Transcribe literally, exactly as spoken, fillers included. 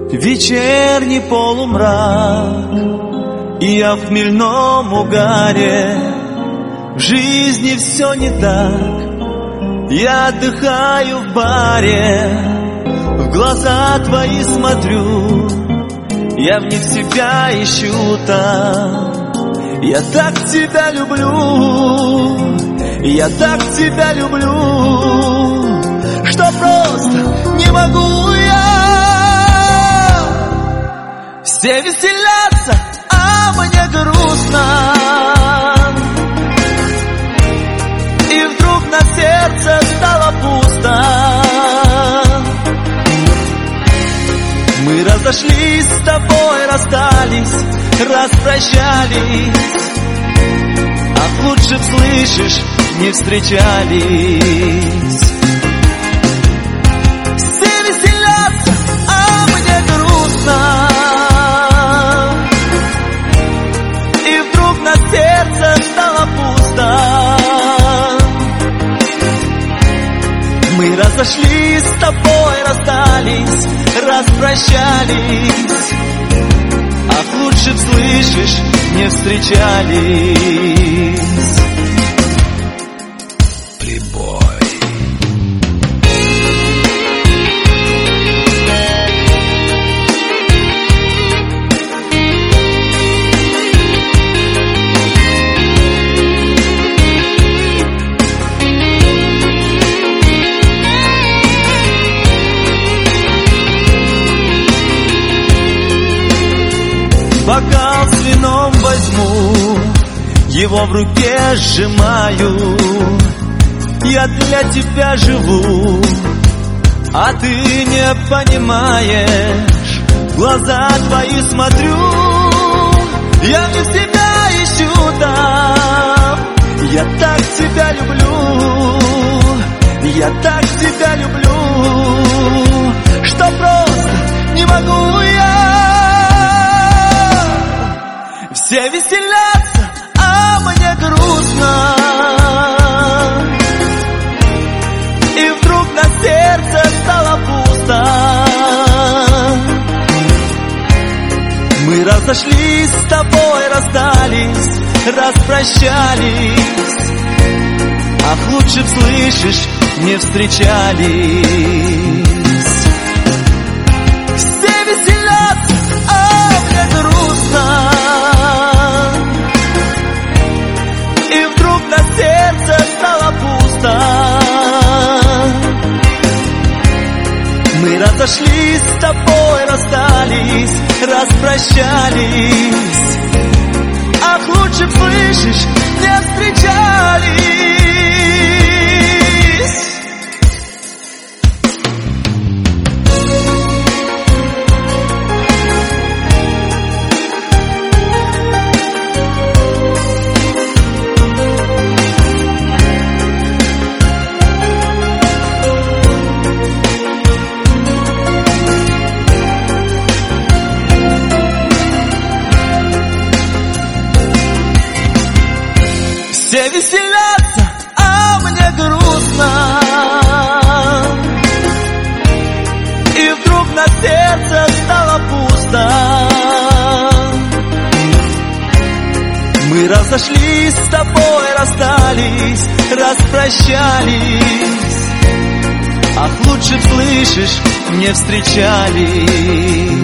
Вечерний полумрак, и я в хмельном угаре. В жизни все не так, я отдыхаю в баре. В глаза твои смотрю, я в них себя ищу там. Я так тебя люблю, я так тебя люблю, что просто не могу я. Все веселятся, а мне грустно, и вдруг на сердце стало пусто. Мы разошлись с тобой, расстались, распрощались, а лучше б, слышишь, не встречались. Все веселятся, а мне грустно, и вдруг на сердце стало пусто. Мы разошлись с тобой, расстались, распрощались, ах, лучше б, слышишь, не встречались. Прибой. Бокал с вином возьму, его в руке сжимаю. Я для тебя живу, а ты не понимаешь. В глаза твои смотрю, я не себя ищу там. Я так тебя люблю, я так тебя люблю, что просто не могу я. Все веселятся, а мне грустно, и вдруг на сердце стало пусто. Мы разошлись с тобой, расстались, распрощались, ах, лучше б, слышишь, не встречались. Все веселятся, а мне грустно, на сердце стало пусто. Мы разошлись с тобой, расстались, распрощались, ах, лучше б, слышишь, не встречались. Все веселятся, а мне грустно, и вдруг на сердце стало пусто. Мы разошлись с тобой, расстались, распрощались, ах, лучше б, слышишь, не встречались.